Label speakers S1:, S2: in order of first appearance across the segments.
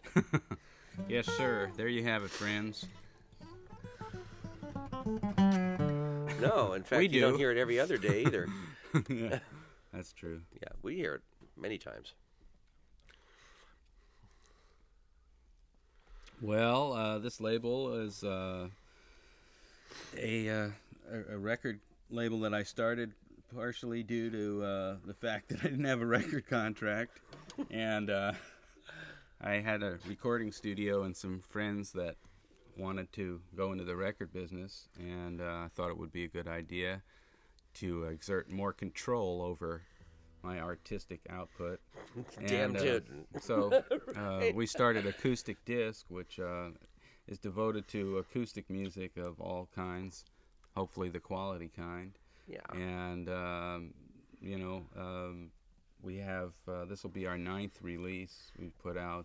S1: Yes, sir. There you have it, friends.
S2: No, in fact, you don't hear it every other day either.
S1: Yeah, that's true.
S2: Yeah, we hear it many times.
S1: Well, this label is a record label that I started partially due to the fact that I didn't have a record contract, and I had a recording studio and some friends that wanted to go into the record business, and I thought it would be a good idea to exert more control over my artistic output.
S2: Damn good.
S1: So we started Acoustic Disc, which is devoted to acoustic music of all kinds, hopefully the quality kind.
S2: Yeah.
S1: And, we have, this will be our 9th release. We've put out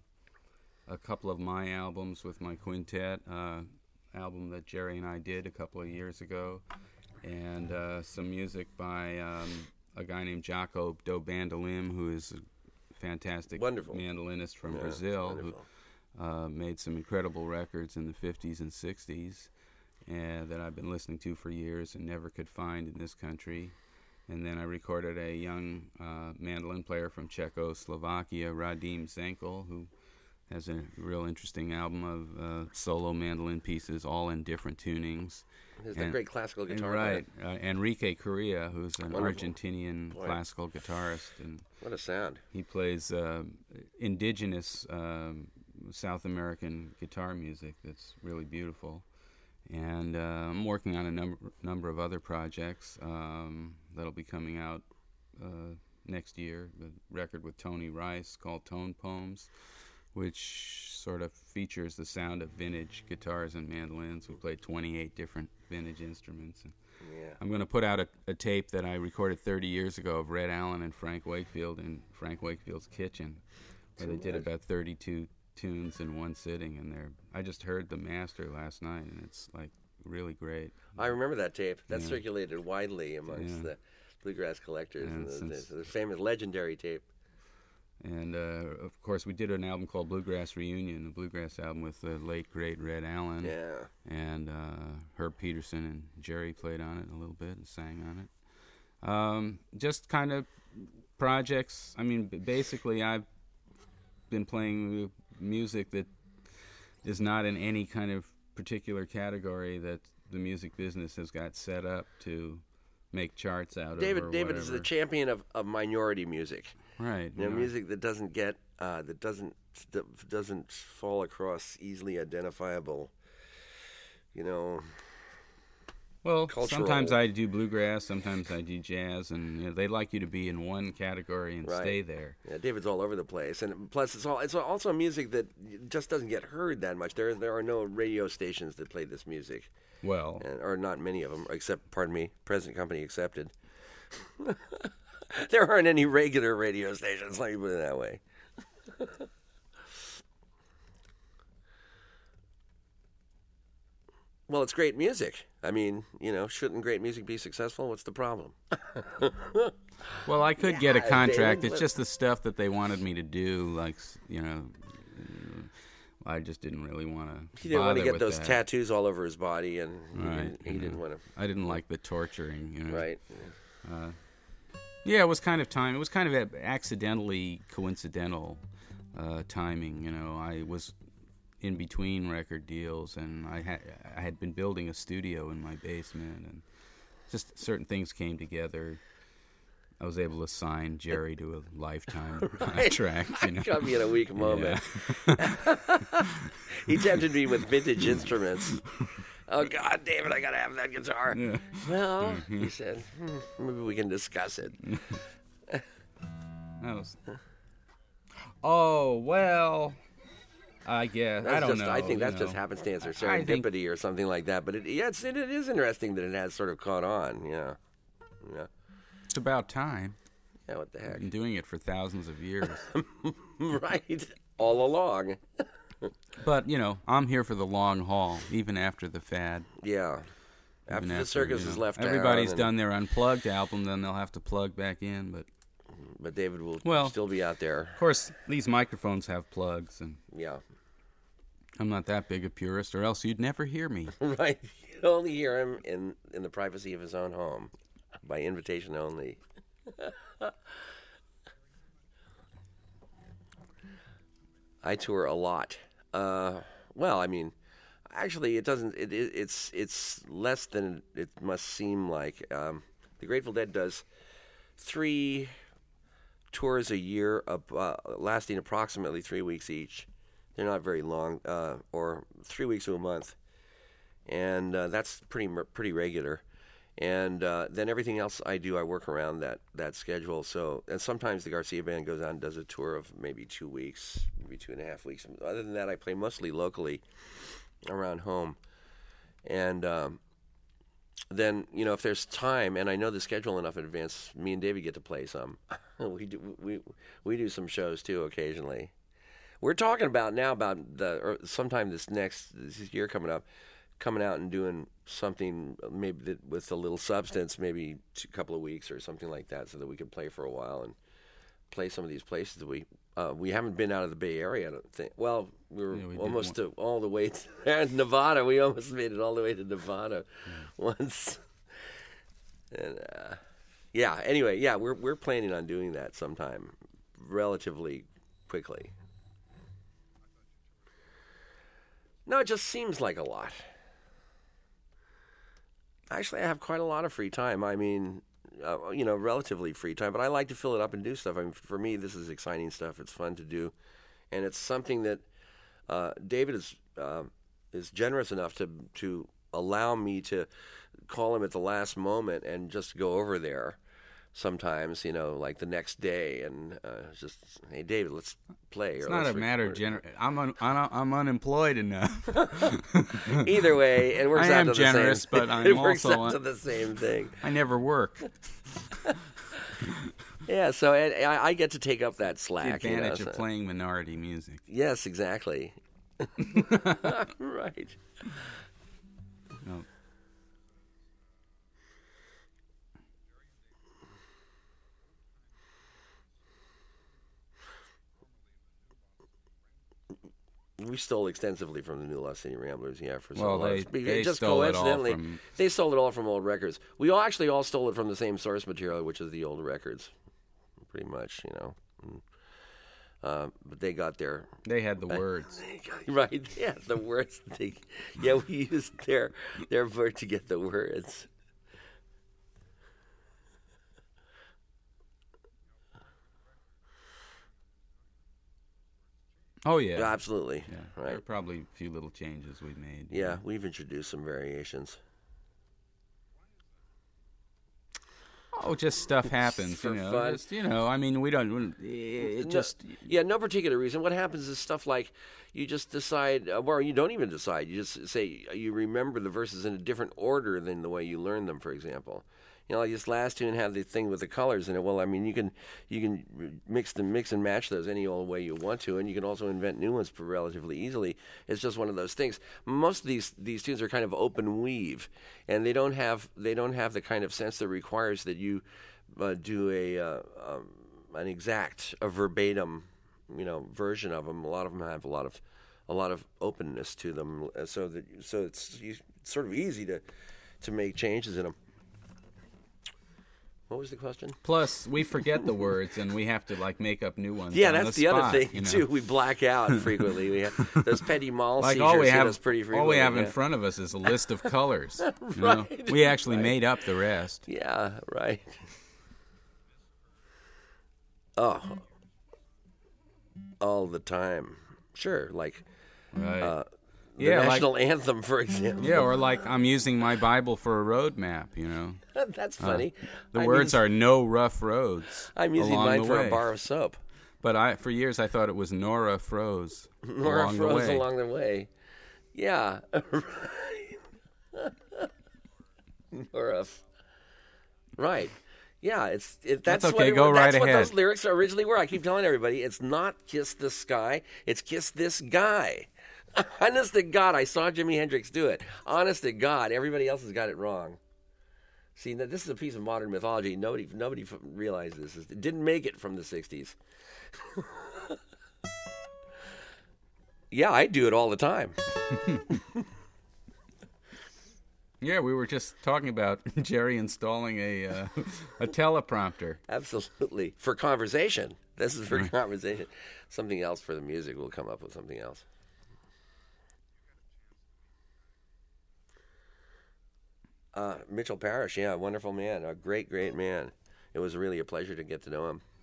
S1: a couple of my albums with my quintet, album that Jerry and I did a couple of years ago, and some music by a guy named Jaco do Bandolim, who is a fantastic mandolinist from Brazil, who made some incredible records in the 50s and 60s that I've been listening to for years and never could find in this country. And then I recorded a young mandolin player from Czechoslovakia, Radim Zenkel, who has a real interesting album of solo mandolin pieces, all in different tunings.
S2: There's that great classical guitar.
S1: Right. Enrique Correa, who's an Argentinian classical guitarist. And
S2: what a sound.
S1: He plays indigenous South American guitar music that's really beautiful. And I'm working on a number of other projects that'll be coming out next year. The record with Tony Rice called Tone Poems, which sort of features the sound of vintage guitars and mandolins. We played 28 different vintage instruments. And I'm going to put out a tape that I recorded 30 years ago of Red Allen and Frank Wakefield in Frank Wakefield's kitchen, where they did about 32 tunes in one sitting. And I just heard the master last night, and it's like really great.
S2: I remember that tape. That circulated widely amongst the bluegrass collectors. And the famous legendary tape.
S1: And, of course, we did an album called Bluegrass Reunion, a bluegrass album with the late, great Red Allen.
S2: Yeah.
S1: And Herb Peterson and Jerry played on it a little bit and sang on it. Just kind of projects. I mean, basically, I've been playing music that is not in any kind of particular category that the music business has got set up to make charts out of.
S2: David is the champion of minority music.
S1: Right.
S2: Music that doesn't get that doesn't fall across easily identifiable.
S1: Well,
S2: cultural.
S1: Sometimes I do bluegrass, sometimes I do jazz, and they like you to be in one category and stay there.
S2: Yeah, David's all over the place, and plus it's also music that just doesn't get heard that much. There are no radio stations that play this music.
S1: Well,
S2: or not many of them, except present company accepted. There aren't any regular radio stations, let me put it that way. Well, it's great music. I mean, shouldn't great music be successful? What's the problem?
S1: Well, I could get a contract. It's just the stuff that they wanted me to do, like, I just didn't really want to.
S2: He didn't want to get those
S1: that.
S2: Tattoos all over his body, and he didn't want to.
S1: I didn't like the torturing,
S2: Right.
S1: Yeah, it was kind of time. It was kind of accidentally coincidental timing. I was in between record deals, and I had been building a studio in my basement, and just certain things came together. I was able to sign Jerry to a lifetime contract.
S2: Got me in a weak moment. Yeah. He tempted me with vintage instruments. Oh, God, David, I got to have that guitar. Yeah. Well, he said, maybe we can discuss it.
S1: Oh, well, I guess. I don't know.
S2: I think that's just happenstance or serendipity or something like that. But it is interesting that it has sort of caught on. Yeah.
S1: It's about time.
S2: Yeah, what the heck?
S1: I've been doing it for thousands of years.
S2: Right. All along.
S1: But, I'm here for the long haul, even after the fad.
S2: Yeah. After the circus is left out.
S1: Everybody's done their Unplugged album, then they'll have to plug back in. But
S2: but David will still be out there.
S1: Of course, these microphones have plugs, and
S2: yeah,
S1: I'm not that big a purist, or else you'd never hear me.
S2: Right, you'd only hear him in the privacy of his own home, by invitation only. I tour a lot. Well, I mean, actually, it doesn't. It's less than it must seem like. The Grateful Dead does 3 tours a year, lasting approximately 3 weeks each. They're not very long, or 3 weeks to a month, and that's pretty regular. And then everything else I do, I work around that schedule. So, and sometimes the Garcia Band goes out and does a tour of maybe 2 weeks, maybe 2.5 weeks. Other than that, I play mostly locally around home. And then, if there's time, and I know the schedule enough in advance, me and David get to play some. we do some shows too occasionally. We're talking about sometime this year coming out and doing something maybe with a little substance, maybe a couple of weeks or something like that, so that we can play for a while and play some of these places that we haven't been out of the Bay Area, I don't think. Well, we almost all the way to Nevada. We almost made it all the way to Nevada once. And anyway, we're planning on doing that sometime relatively quickly. No, it just seems like a lot. Actually, I have quite a lot of free time. I mean, relatively free time, but I like to fill it up and do stuff. I mean, for me, this is exciting stuff. It's fun to do, and it's something that David is generous enough to allow me to call him at the last moment and just go over there. Sometimes, like the next day, and just, hey, David, let's play.
S1: It's not a matter of I'm unemployed enough.
S2: Either way, it works out to the same. I am generous,
S1: but I'm also
S2: to the same thing.
S1: I never work.
S2: Yeah, so I get to take up that slack.
S1: The advantage of playing minority music.
S2: Yes, exactly. Right.
S1: No.
S2: We stole extensively from the New Lost City Ramblers, for some
S1: they
S2: just
S1: stole
S2: coincidentally,
S1: it all from...
S2: they stole it all from old records. We actually all stole it from the same source material, which is the old records, pretty much, But they got their...
S1: They had the words.
S2: Right, yeah, the words. We used their word to get the words.
S1: Oh, yeah.
S2: Absolutely.
S1: Yeah.
S2: Right.
S1: There are probably a few little changes we've made.
S2: Yeah, we've introduced some variations.
S1: Oh, just stuff happens,
S2: For fun.
S1: Just, I mean, we don't...
S2: no particular reason. What happens is stuff like you just decide, or you don't even decide. You just say, you remember the verses in a different order than the way you learned them, for example. Like this last tune had the thing with the colors in it. Well, I mean, you can mix and match those any old way you want to, and you can also invent new ones relatively easily. It's just one of those things. Most of these tunes are kind of open weave, and they don't have the kind of sense that requires that you do an exact, verbatim, version of them. A lot of them have a lot of openness to them, so it's sort of easy to make changes in them. What was the question?
S1: Plus, we forget the words, and we have to make up new ones.
S2: Yeah, that's the other thing too. We black out frequently. We have those Petit Mal seizures hit us pretty frequently.
S1: All we have in front of us is a list of colors.
S2: Right.
S1: We actually made up the rest.
S2: Yeah, right. Oh, all the time. Sure,
S1: right.
S2: The national anthem, for example.
S1: Yeah, or I'm using my Bible for a road map,
S2: That's funny.
S1: The words are no rough roads.
S2: I'm using mine for a bar of soap.
S1: But for years I thought it was Nora froze.
S2: Nora froze along the way. Yeah. Nora. Right. Yeah, that's
S1: okay. Go right ahead.
S2: What those lyrics originally were. I keep telling everybody, it's not Kiss the Sky, it's Kiss This Guy. Honest to God, I saw Jimi Hendrix do it. Honest to God, everybody else has got it wrong. See, now this is a piece of modern mythology. Nobody realized this. It didn't make it from the 60s. Yeah, I do it all the time.
S1: Yeah, we were just talking about Jerry installing a teleprompter.
S2: Absolutely. For conversation. This is for conversation. Something else for the music. We'll come up with something else. Mitchell Parrish, yeah, wonderful man. A great, great man. It was really a pleasure to get to know him.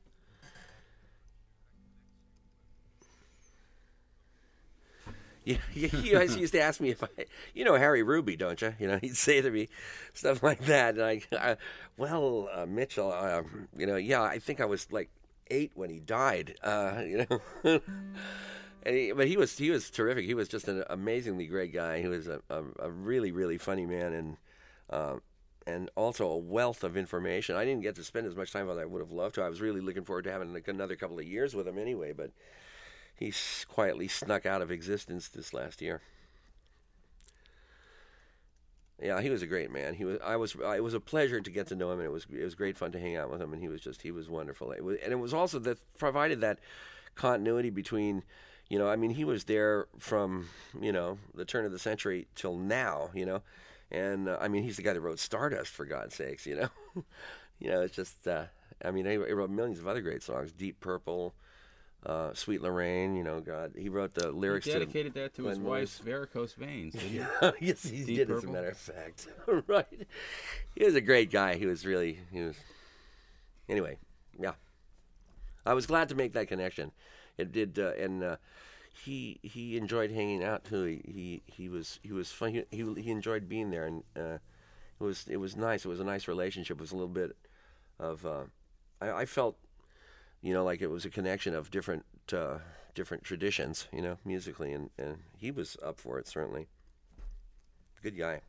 S2: Yeah, he always used to ask me if you know Harry Ruby, don't you? He'd say to me stuff like that. And Mitchell, yeah, I think I was like 8 when he died. But he was terrific. He was just an amazingly great guy. He was a really, really funny man, and also a wealth of information. I didn't get to spend as much time as I would have loved to. I was really looking forward to having another couple of years with him anyway, but he quietly snuck out of existence this last year. Yeah, he was a great man. It was a pleasure to get to know him, and it was great fun to hang out with him. And he was wonderful. It was also that provided that continuity between, he was there from the turn of the century till now, and he's the guy that wrote Stardust, for God's sakes, it's just he wrote millions of other great songs, Deep Purple. Sweet Lorraine, God, he wrote the lyrics.
S1: He dedicated that to his wife's varicose veins, didn't he?
S2: Yes, he
S1: Deep
S2: did,
S1: Purple.
S2: as a matter of fact. Right. He was a great guy. Anyway, yeah. I was glad to make that connection. It did, and he enjoyed hanging out too. He was fun. He enjoyed being there, and it was nice. It was a nice relationship. It was a little bit of I felt. Like it was a connection of different traditions, musically, and he was up for it, certainly. Good guy.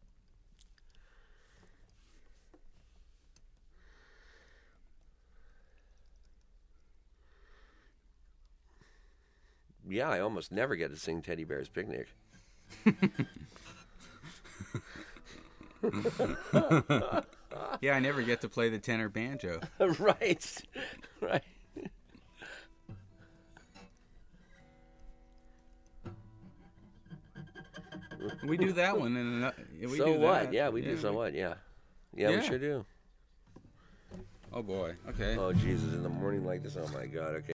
S2: Yeah, I almost never get to sing Teddy Bear's Picnic.
S1: Yeah, I never get to play the tenor banjo.
S2: Right.
S1: We do that one, and we
S2: so
S1: do
S2: what?
S1: that.
S2: Yeah, we do. So what? Yeah, we sure do.
S1: Oh boy. Okay.
S2: Oh Jesus! In the morning like this. Oh my God. Okay.